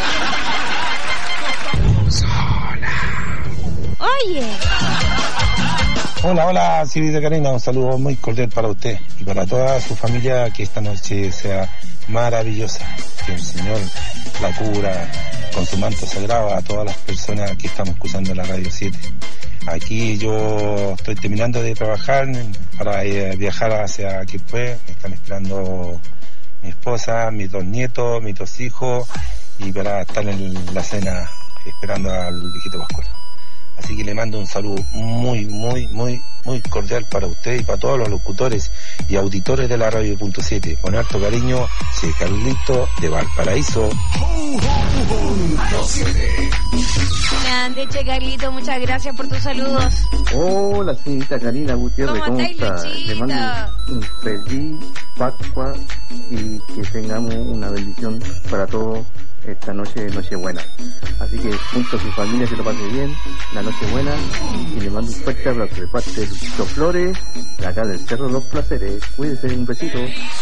radio. Oye. Hola, hola, señorita Karina, un saludo muy cordial para usted y para toda su familia, que esta noche sea maravillosa, que el Señor la cubra con su manto sagrado a todas las personas que estamos escuchando la Radio siete. Aquí yo estoy terminando de trabajar para eh, viajar hacia Quilpué, me están esperando mi esposa, mis dos nietos, mis dos hijos, y para estar en la cena esperando al viejito Pascual. Así que le mando un saludo muy, muy, muy, muy cordial para usted y para todos los locutores y auditores de la Radio punto siete. Con harto cariño, Che Carlito de Valparaíso. Grande, Che Carlito, muchas gracias por tus saludos. Hola, señorita Karina Gutiérrez, ¿cómo, ¿cómo está? Le mando un feliz Pascua y que tengamos una bendición para todos esta noche, Nochebuena. Así que junto a su familia que lo pase bien, la Nochebuena, y le mando un fuerte abrazo de parte de Luchito Flores, de acá del Cerro Los Placeres. Cuídense, un besito.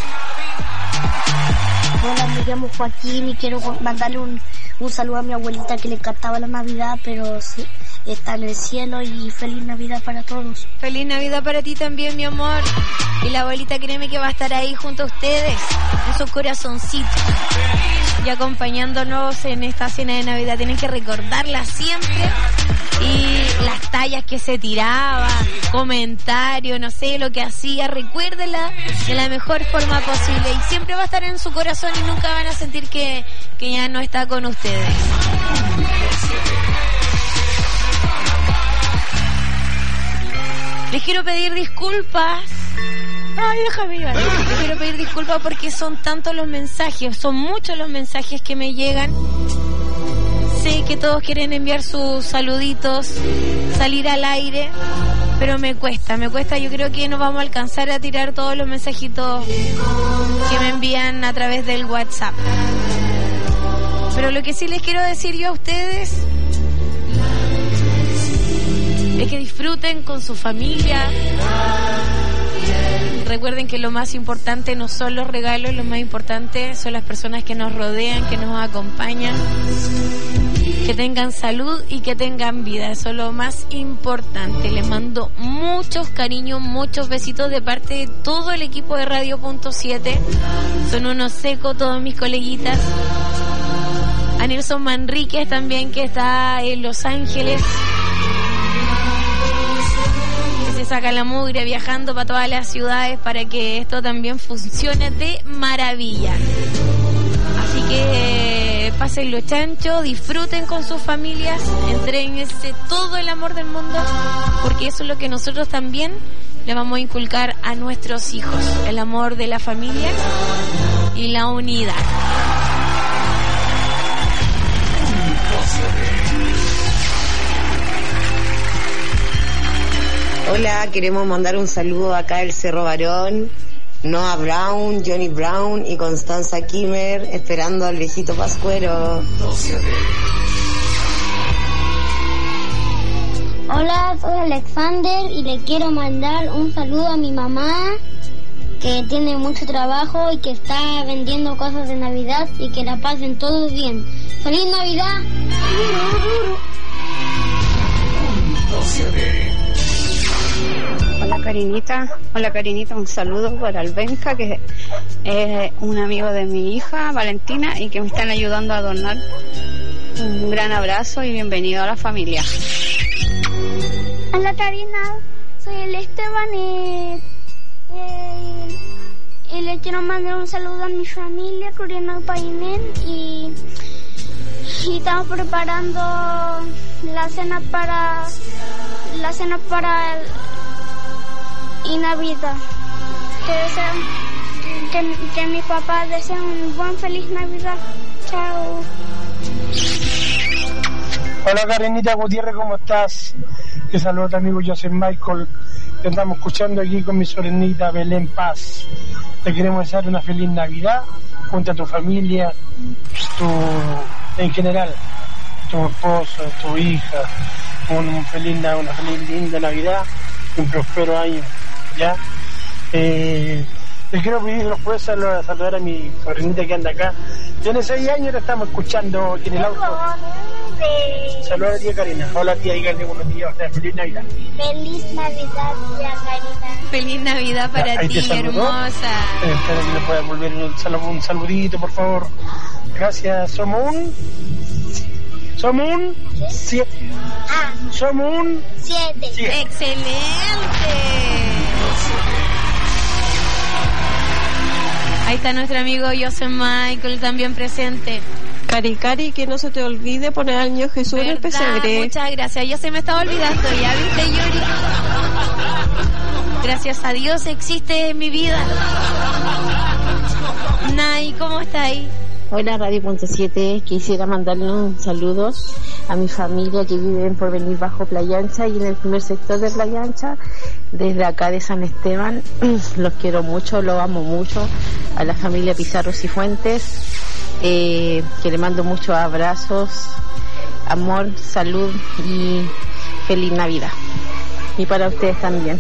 Hola, me llamo Joaquín y quiero mandarle un, un saludo a mi abuelita que le encantaba la Navidad, pero sí, está en el cielo, y feliz Navidad para todos. Feliz Navidad para ti también, mi amor. Y la abuelita, créeme que va a estar ahí junto a ustedes, en su corazoncito, y acompañándonos en esta cena de Navidad. Tienen que recordarla siempre. Y las tallas que se tiraba, comentarios, no sé, lo que hacía, recuérdela de la mejor forma posible. Y siempre va a estar en su corazón y nunca van a sentir que, que ya no está con ustedes. Les quiero pedir disculpas. Ay, déjame ir. Les quiero pedir disculpas porque son tantos los mensajes, son muchos los mensajes que me llegan. Sé que todos quieren enviar sus saluditos, salir al aire, pero me cuesta, me cuesta. Yo creo que no vamos a alcanzar a tirar todos los mensajitos que me envían a través del WhatsApp. Pero lo que sí les quiero decir yo a ustedes es que disfruten con su familia. Recuerden que lo más importante no son los regalos, lo más importante son las personas que nos rodean, que nos acompañan. Que tengan salud y que tengan vida, eso es lo más importante. Les mando muchos cariños, muchos besitos de parte de todo el equipo de Radio Punto siete. Son unos secos todos mis coleguitas. A Nelson Manríquez también, que está en Los Ángeles, que se saca la mugre viajando para todas las ciudades para que esto también funcione de maravilla. Así que pásenlo chancho, disfruten con sus familias, entréguense todo el amor del mundo, porque eso es lo que nosotros también le vamos a inculcar a nuestros hijos, el amor de la familia y la unidad. Hola, queremos mandar un saludo acá del Cerro Barón, Noah Brown, Johnny Brown y Constanza Kimmer, esperando al viejito Pascuero. Hola, soy Alexander y le quiero mandar un saludo a mi mamá, que tiene mucho trabajo y que está vendiendo cosas de Navidad, y que la pasen todos bien. ¡Feliz Navidad! Hola Karinita, hola Karinita, un saludo para el Benja, que es un amigo de mi hija Valentina y que me están ayudando a adornar. Un gran abrazo y bienvenido a la familia. Hola Karina, soy el Esteban y, y, y le quiero mandar un saludo a mi familia, Corina Painén, y, y estamos preparando la cena para la cena para el y Navidad. Que deseo, que, que mi papá desea un buen feliz Navidad. Chao. Hola Karenita Gutiérrez, ¿cómo estás? Te saludo a tu amigo Joseph Michael. Te estamos escuchando aquí con mi sobrinita Belén Paz. Te queremos desear una feliz Navidad junto a tu familia, tu, en general, tu esposo, tu hija. Un feliz, una feliz linda Navidad y un próspero año. ¿Ya? Eh, les quiero pedir, los puedo saludar, saludar a mi sobrinita que anda acá. Tiene seis años y la estamos escuchando aquí en el auto. Saludos a la tía Karina. Hola tía, díganle buenos días. Feliz Navidad. Feliz Navidad, tía Karina. Feliz Navidad para ahí ti, hermosa. Eh, espero que le pueda volver un, salud, un saludito, por favor. Gracias. Somos un... Somos un... Siete. Ah. Somos un... Siete. siete. ¡Excelente! Ahí está nuestro amigo Joseph Michael también presente. Cari, Cari, que no se te olvide poner al niño Jesús en el pesebre. Muchas gracias, ya se me estaba olvidando, ya viste, Yuri. Gracias a Dios existe en mi vida. Nay, ¿cómo está ahí? Hola Radio Punto siete, quisiera mandarle un saludos a mi familia que vive en Porvenir Bajo Playa Ancha y en el primer sector de Playa Ancha, desde acá de San Esteban. Los quiero mucho, los amo mucho, a la familia Pizarro Cifuentes, eh, que le mando muchos abrazos, amor, salud y feliz Navidad, y para ustedes también.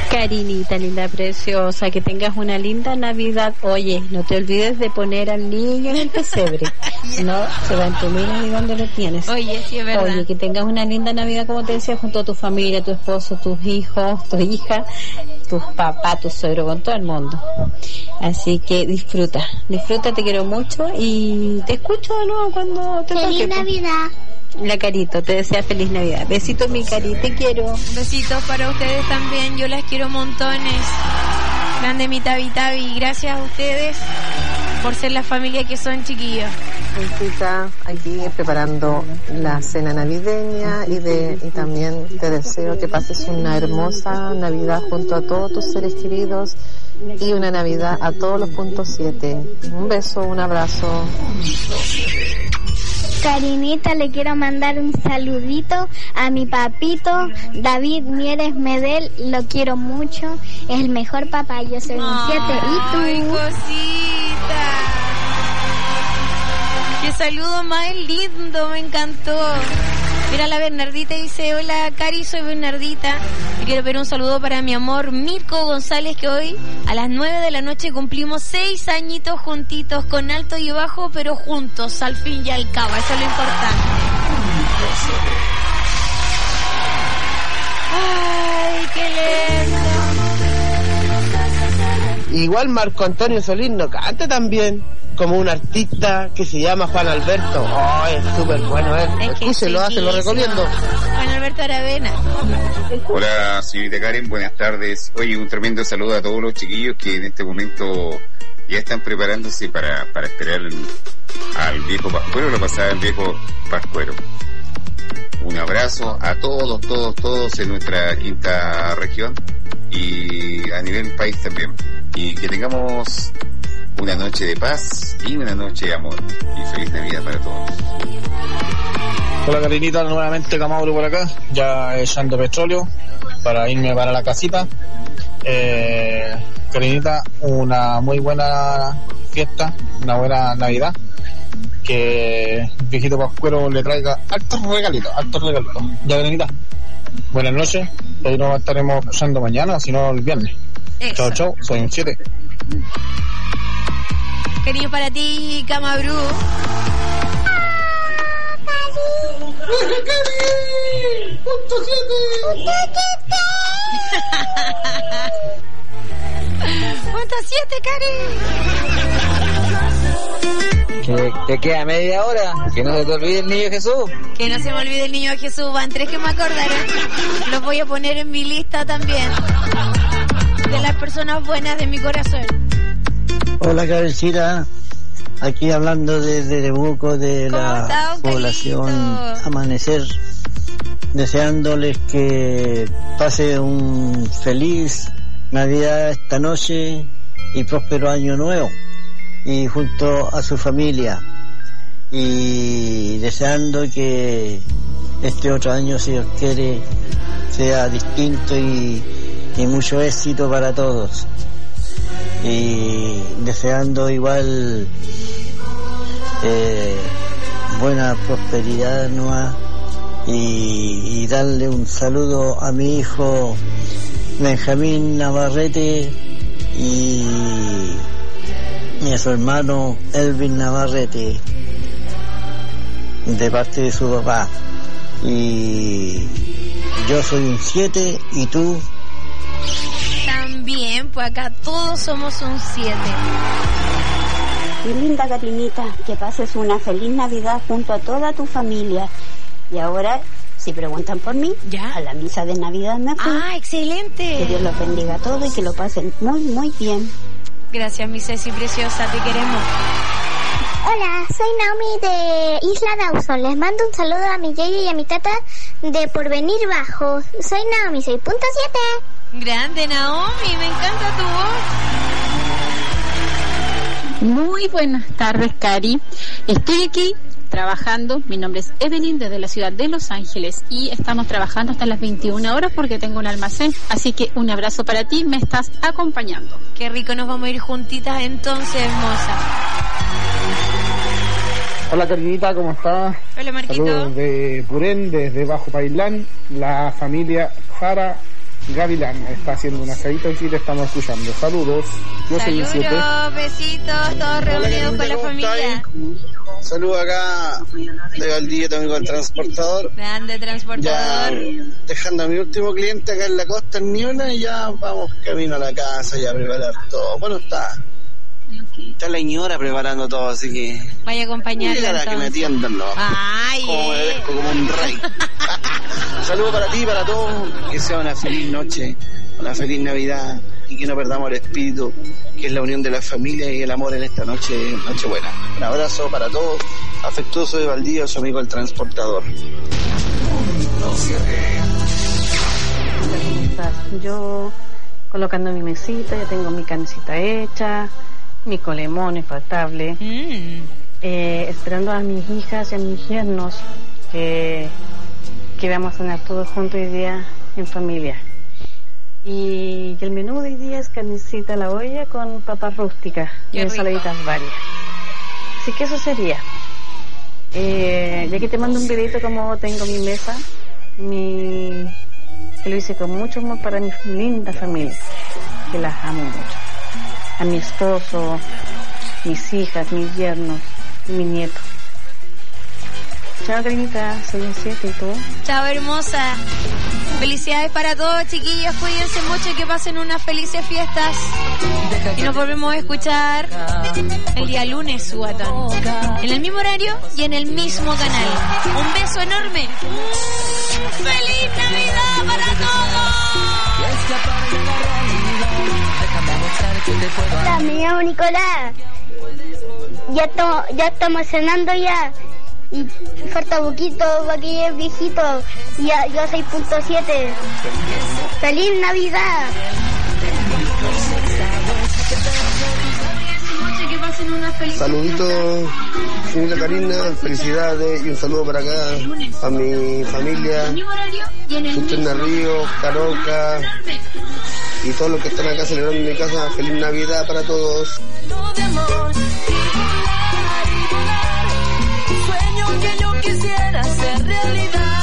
Karinita, linda preciosa, que tengas una linda Navidad. Oye, no te olvides de poner al niño en el pesebre. No, se va en tu mira y dónde lo tienes. Oye, sí, es verdad. Oye, que tengas una linda Navidad, como te decía, junto a tu familia, tu esposo, tus hijos, tu hija, tus papás, tu suegro, con todo el mundo. Así que disfruta, disfruta, te quiero mucho y te escucho de nuevo cuando te toque. ¡Feliz Navidad! La Carito, te desea feliz Navidad. Besitos, mi Cari, te quiero. Besitos para ustedes también, yo las quiero montones. Grande mi Tabi Tabi, gracias a ustedes por ser la familia que son, chiquillos. Chica, aquí preparando la cena navideña y de y también te deseo que pases una hermosa Navidad junto a todos tus seres queridos y una Navidad a todos los puntos siete. Un beso, un abrazo. Karinita, le quiero mandar un saludito a mi papito David Mieres Medel, lo quiero mucho, es el mejor papá, yo soy un siete. ¿Y tú? ¡Ay, cosita! ¡Qué saludo más lindo! Me encantó. Mira, la Bernardita dice: hola Cari, soy Bernardita y quiero ver un saludo para mi amor Mirko González, que hoy a las nueve de la noche cumplimos seis añitos juntitos, con alto y bajo, pero juntos, al fin y al cabo, eso es lo importante. Ay, qué lindo. Igual Marco Antonio Solís no canta también, como un artista que se llama Juan Alberto. Oh, es súper bueno él. Escúchelo, hace, lo recomiendo. Juan Alberto Aravena. Hola, señorita Karen, buenas tardes. Oye, un tremendo saludo a todos los chiquillos que en este momento ya están preparándose para, para esperar al viejo Pascuero, lo pasada el viejo Pascuero. Un abrazo a todos, todos, todos en nuestra quinta región y a nivel país también. Y que tengamos una noche de paz y una noche de amor. Y feliz Navidad para todos. Hola Karinita, nuevamente Camauro por acá, ya echando petróleo para irme para la casita. Eh, Karinita, una muy buena fiesta, una buena Navidad. Que el viejito Pascuero le traiga altos regalitos, altos regalitos. Ya, Karinita, buenas noches. Hoy nos estaremos pasando mañana, si no el viernes. Eso. Chao, chao, soy un siete. Cariño para ti, Camabru. ¡Punto siete! ¡Punto siete, Cari! Que te queda media hora, que no se te olvide el niño Jesús. Que no se me olvide el niño Jesús, van tres que me acordaré. Los voy a poner en mi lista también, de las personas buenas de mi corazón. Hola, Cabecita, aquí hablando desde Temuco, de la está, población carito? Amanecer, deseándoles que pase un feliz Navidad esta noche y próspero año nuevo, y junto a su familia, y deseando que este otro año, si Dios quiere, sea distinto y, y mucho éxito para todos. Y deseando igual eh, buena prosperidad nueva, y, y darle un saludo a mi hijo Benjamín Navarrete y, y a su hermano Elvin Navarrete, de parte de su papá. Y yo soy un siete, y tú. También, pues acá todos somos un siete. Y linda Karinita, que pases una feliz Navidad junto a toda tu familia. Y ahora, si preguntan por mí, ¿ya? A la misa de Navidad me fui. Ah, excelente. Que Dios los bendiga a todos y que lo pasen muy, muy bien. Gracias, mi Ceci preciosa, te queremos. Hola, soy Naomi de Isla Dawson. Les mando un saludo a mi yeye y a mi tata de Porvenir Bajo. Soy Naomi, seis punto siete. Grande, Naomi, me encanta tu voz. Muy buenas tardes, Cari. Estoy aquí trabajando. Mi nombre es Evelyn, desde la ciudad de Los Ángeles, y estamos trabajando hasta las veintiuna horas porque tengo un almacén. Así que un abrazo para ti, me estás acompañando. Qué rico, nos vamos a ir juntitas entonces, hermosa. Hola, Karinita, ¿cómo estás? Hola, Marquito. Saludos de Purén, desde Bajo Pailán, la familia Jara Gavilán está haciendo un asadito y sí te estamos escuchando. Saludos. Yo soy el siete. Saludos, besitos, todos reunidos con la familia. Saludos acá de Valdivia, también con el transportador. Grande transportador. Ya dejando a mi último cliente acá en la costa en Niona y ya vamos camino a la casa y a preparar todo. Bueno, está está la señora preparando todo, así que vaya a acompañarla. Dígala que me atiendan, ¿no? Ay, como me merezco, como un rey. Saludos para ti, para todos, que sea una feliz noche, una feliz Navidad y que no perdamos el espíritu, que es la unión de la familia y el amor en esta noche, noche buena. Un abrazo para todos, afectuoso de Valdivia, su amigo el transportador. Yo colocando mi mesita, ya tengo mi carnecita hecha, mi colemón infaltable, mm. eh, esperando a mis hijas y a mis yernos que, que vamos a cenar todos juntos hoy día en familia. Y el menú de hoy día es carnecita a la olla con papas rústicas y ensaladitas varias. Así que eso sería. Eh, y aquí te mando un videito como tengo mi mesa, mi, que lo hice con mucho amor para mi linda familia, que las amo mucho. A mi esposo, mis hijas, mis yernos y mi nieto. Chao, cariñita, soy un siete y tú. Chao, hermosa. Felicidades para todos, chiquillos. Cuídense mucho y que pasen unas felices fiestas. Y nos volvemos a escuchar el día lunes, Guatón. En el mismo horario y en el mismo canal. Un beso enorme. ¡Feliz Navidad para todos! Hola, me llamo Nicolás. Ya, to, ya estamos cenando ya. Y falta poquito para que llegue viejito. Ya, yo seis punto siete. ¡Feliz Navidad! Saluditos, señorita Karina, felicidades y un saludo para acá a mi familia, Susana Río, Caroca y todos los que están acá celebrando en mi casa. Feliz Navidad para todos. Que yo quisiera ser realidad.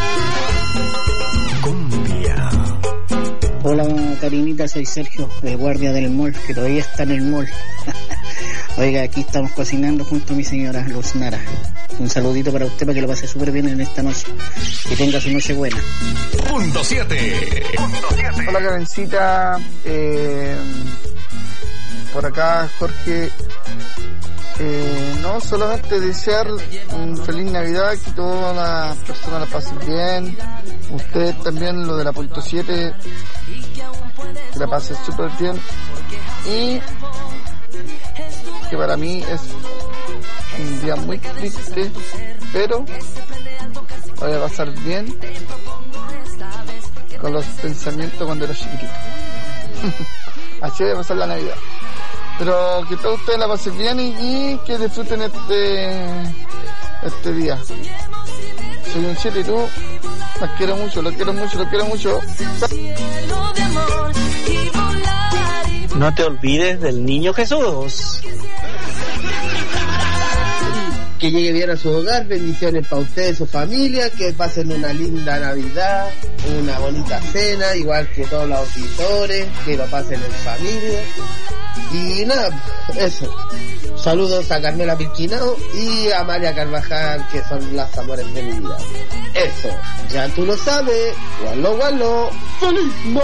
Cumbia. Hola Karinita, soy Sergio, el guardia del mall, que todavía está en el mall. Oiga, aquí estamos cocinando junto a mi señora Luz Nara. Un saludito para usted para que lo pase súper bien en esta noche. Que tenga su noche buena. Punto siete. Hola Karencita, eh, por acá Jorge. Eh, no, solamente desear un feliz Navidad, que todas las personas la pasen bien, usted también, lo de la punto siete, que la pasen súper bien, y que para mí es un día muy triste, pero voy a pasar bien con los pensamientos cuando era chiquitito. Así voy a pasar la Navidad. Pero que todos ustedes la pasen bien y, y que disfruten este este día. Soy un siete y tú, los quiero mucho, los quiero mucho, los quiero mucho. No te olvides del niño Jesús. Que llegue bien a su hogar, bendiciones para ustedes y su familia, que pasen una linda Navidad, una bonita cena, igual que todos los auditores, que lo pasen en familia. Y nada, eso. Saludos a Carmela Pirquinao y a María Carvajal, que son las amores de mi vida. Eso, ya tú lo sabes. Gualo, gualo. ¡Feliz